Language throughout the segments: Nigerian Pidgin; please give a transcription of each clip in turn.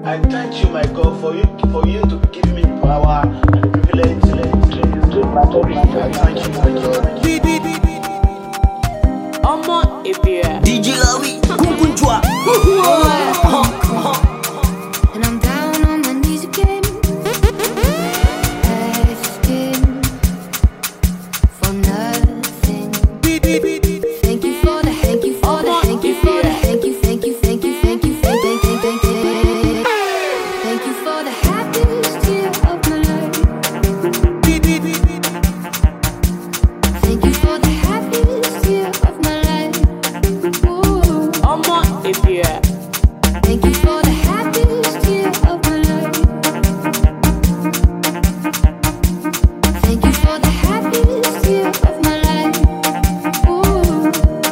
I thank you, my God, for you to give me the power and the privilege to my public. I thank you. DJ Lawi, Kunkunchwa. And I'm down on my knees again, asking for nothing. Thank you for the, thank you for the, thank you for the, thank you, thank you, thank you, thank you, thank you, thank you, thank you for the happiest year of my life. Thank you for the happiest year of my life. Ooh. Thank you for the happiest year of my life. Thank you for the happiest year of my life. Ooh.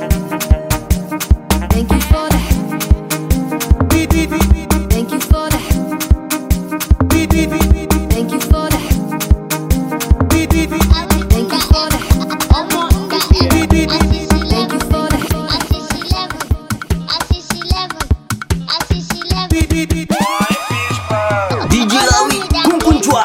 Thank you for the. Thank you for the. Thank you for the. Thank you for the. Thank you for the. DJ Lawi, Kunkunchwa.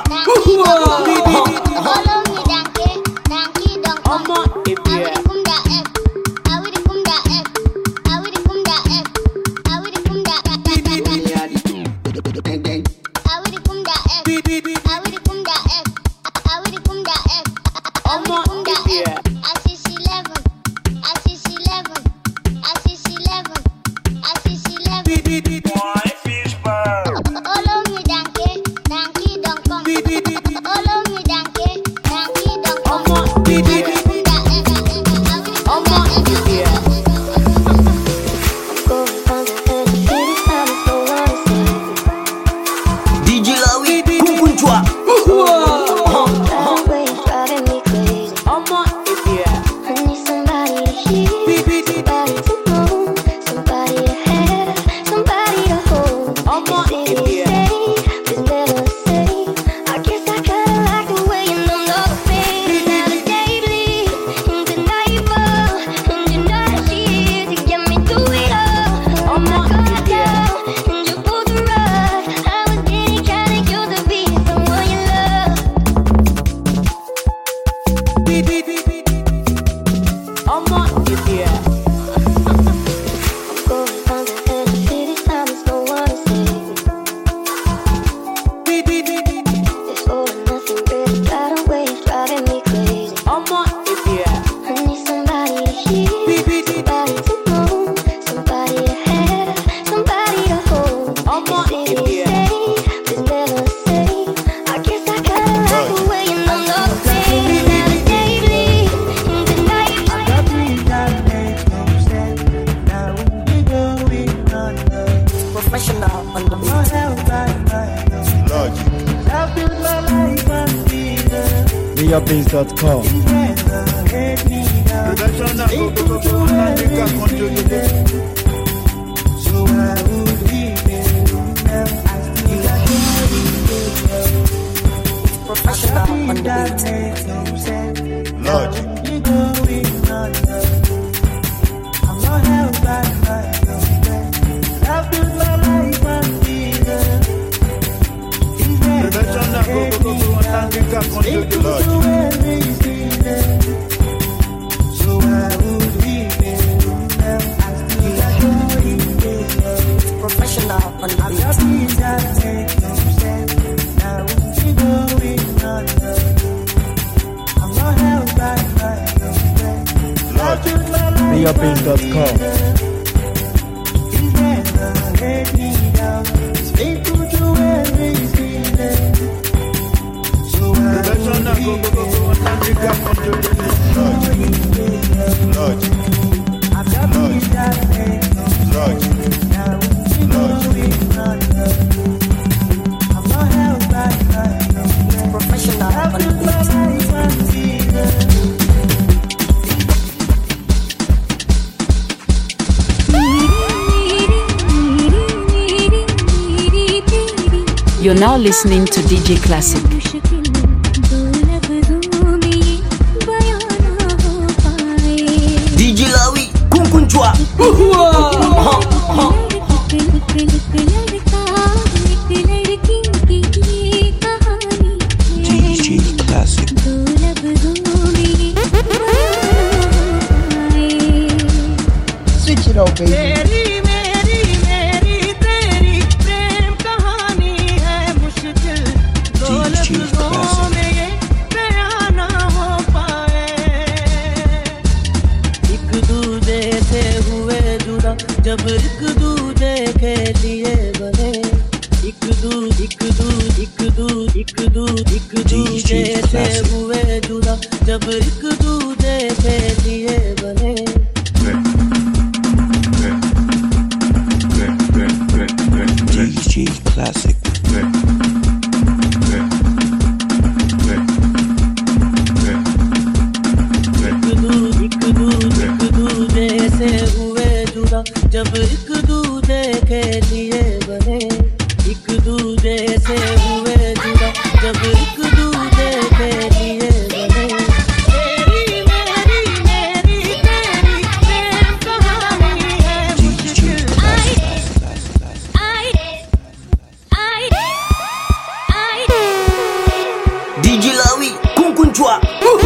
DJ Lawi, Kunkunchwa. MediaBase.com. MediaBase.com. You're now listening to DJ Classic. DJ Lawi, Kunkunchwa. जब एक दूजे के लिए बने DJ Classic. एक दूजे से हुए जुदा जब एक दूजे के लिए बने एक दूजे से हुए जुदा जब एक दूजे के लिए बने तेरी मेरी मेरी तेरी प्रेम कहानी है मुश्किल DJ Lawi, Kunkunchwa.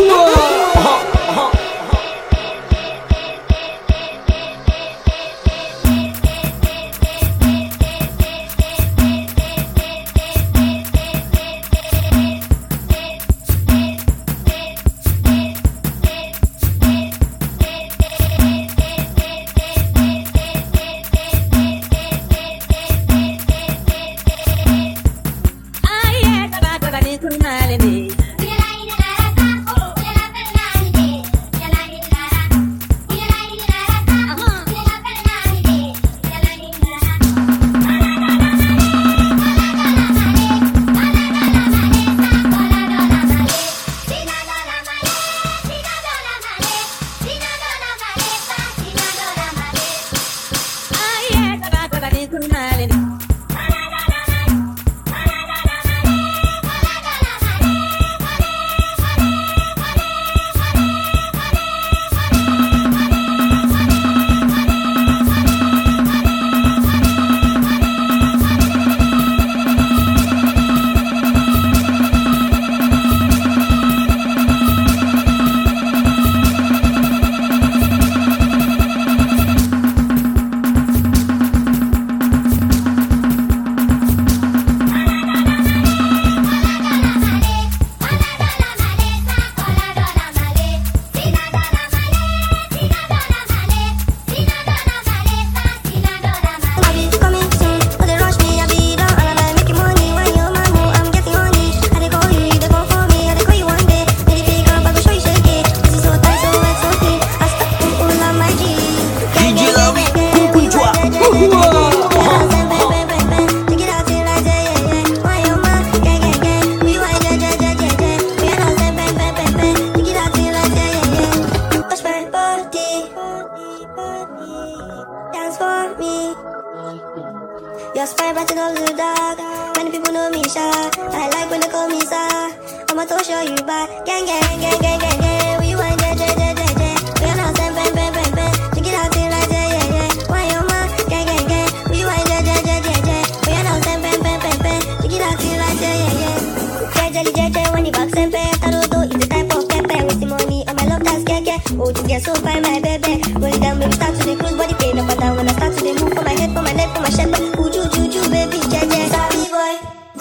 You're spy right in all the dark. Many people know me shy. I like when they call me sir. I'ma to show you back. Gang, gang, gang, gang, gang, gang. We want j, j, j, j, j. We are now same, bang, bang, bang, bang. Check it out, till like, yeah, yeah, yeah. Why you ma? Gang, gang, gang. We want j, j, j, j, j. We are now same, bang, bang, bang, bang. Check it out, till like, yeah, yeah, yeah. J, j, j, j, when you back, same, bang. Taruto is the type of pepe. With the money on my love, that's keke. Oh, to get so fine, my baby. Roll it down, baby, start to the cruise, body pain up and down. When I start to the move for my head, for my neck, for my shepherd. Baby, JJ, sorry boy.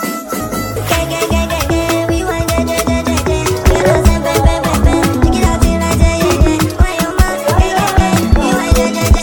Gang, gang, gang, gang, gang. We want JJ, JJ, JJ. We don't say bang, bang, bang, bang. Check it out till I say yeah, yeah. Why you mad? Gang, gang, gang. We want JJ, JJ,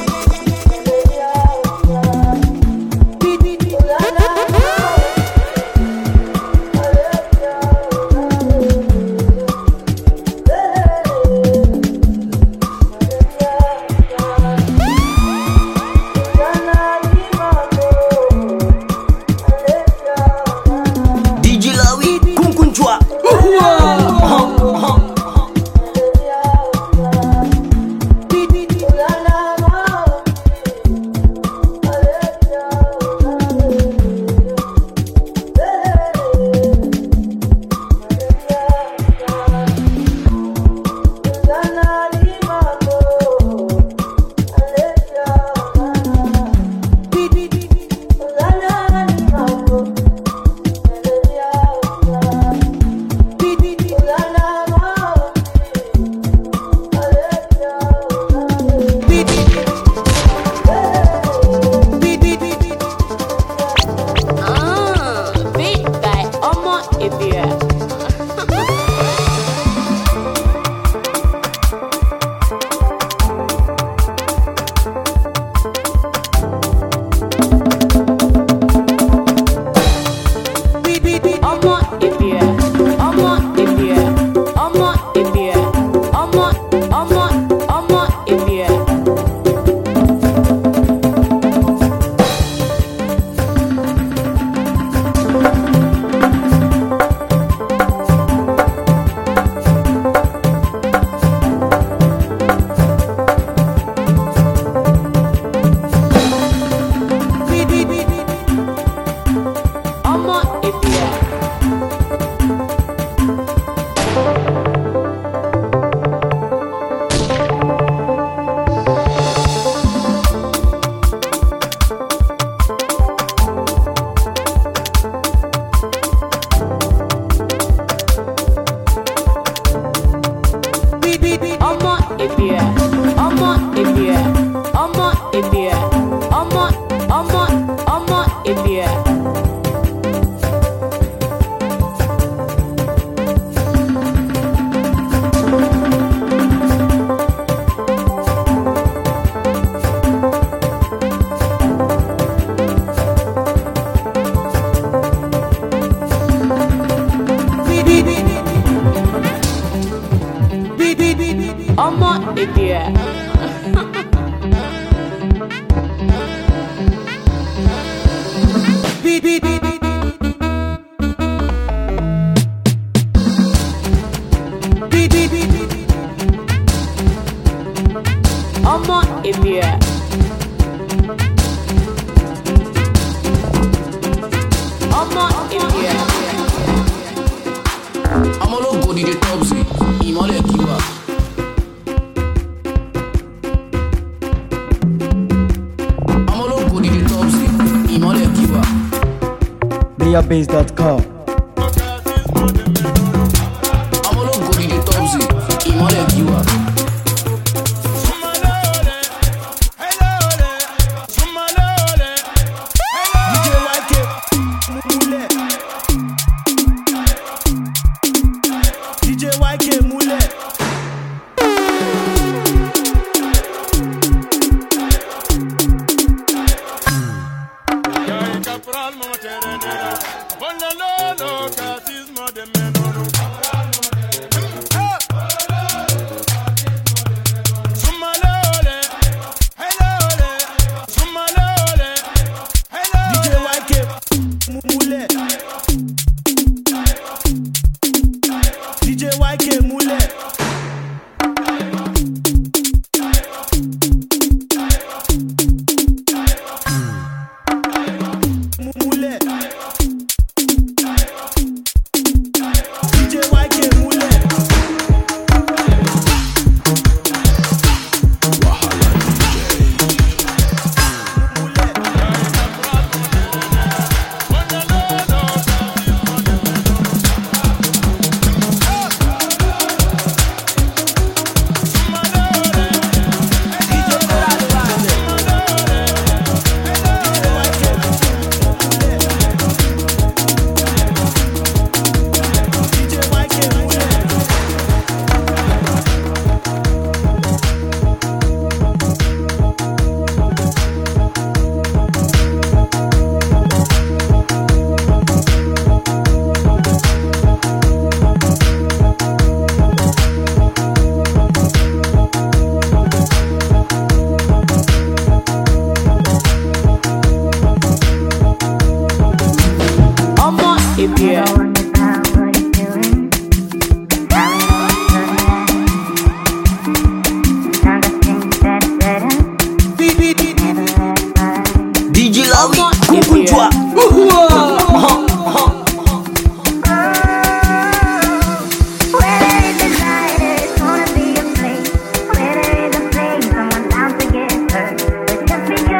Base.com.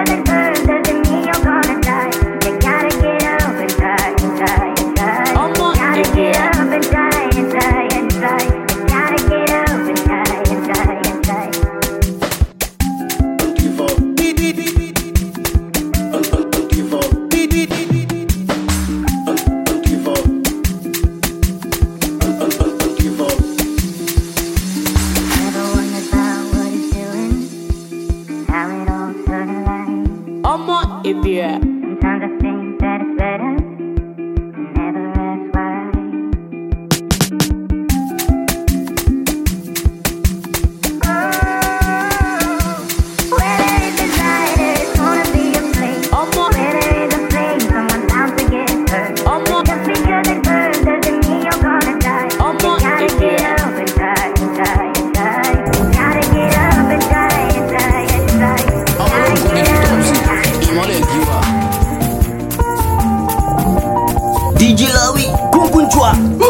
I'm DJ Lawi, Kunkunchwa.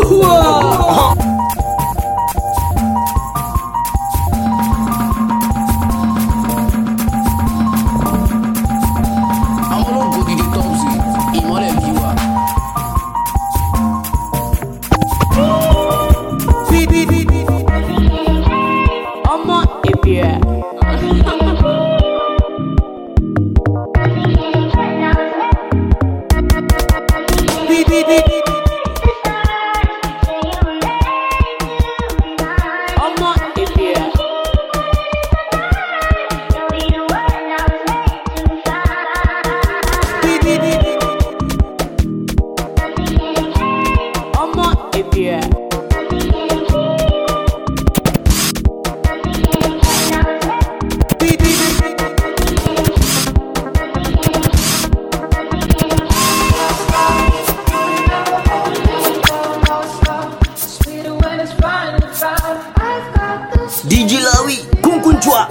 DJ Lawi, Kunkunchwa.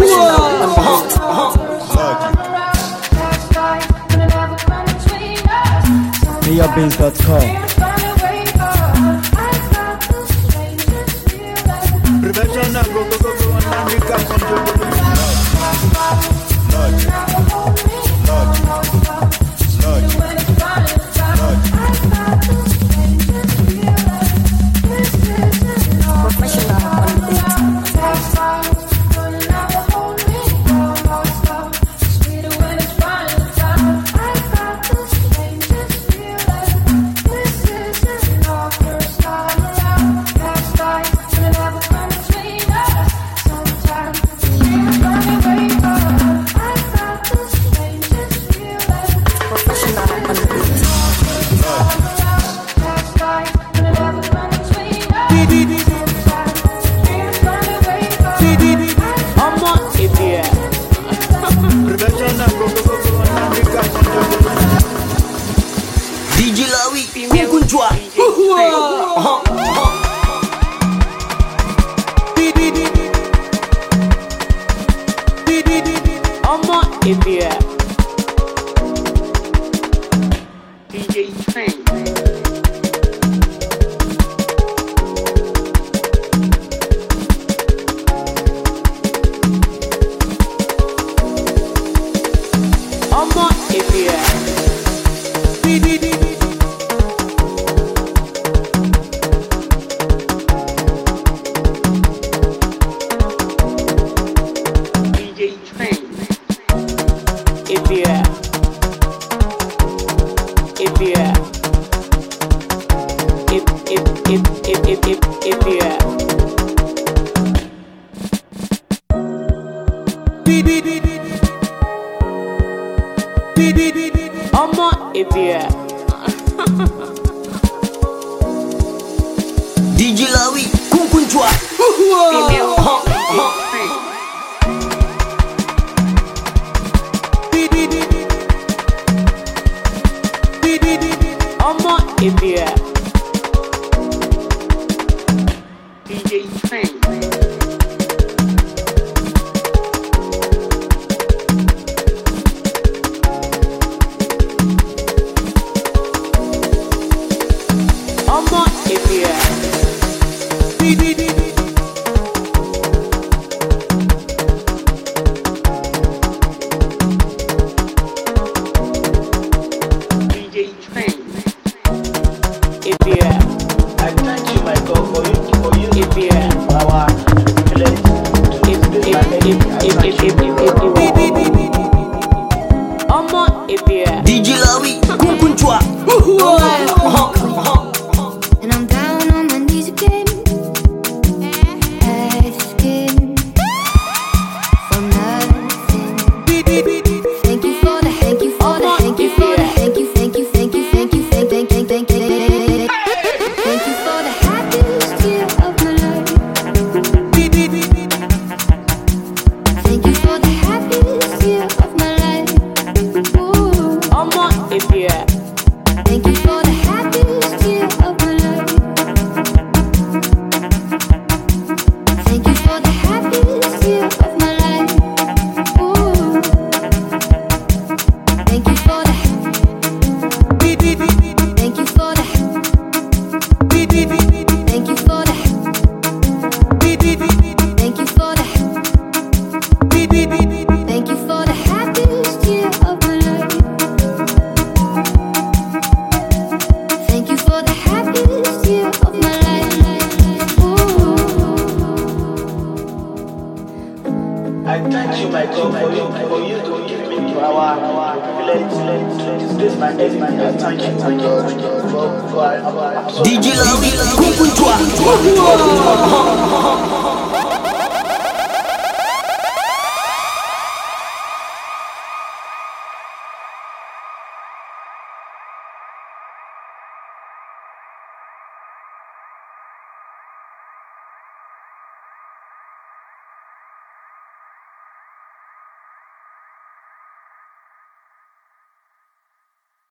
MiaBass.com. Prevention and go and we can control. DJ Lawi, Kunkunchwa. DJ Lawi, Kunkunchwa. DJ Lawi, Kunkunchwa. And I'm down on my knees again, asking for nothing. Thank you for the, thank you for the, thank you for the, thank you, thank you, thank you, thank you, thank you, thank you, thank you. Thank you for the happiest year of my life. Thank you for the happiest year of my life. Ooh. Thank you for the happiest year of my life. Thank you for the happiest year of my life. Ooh. Thank you for the, thank you for the Thank you. DJ Lawi, Kunkunchwa.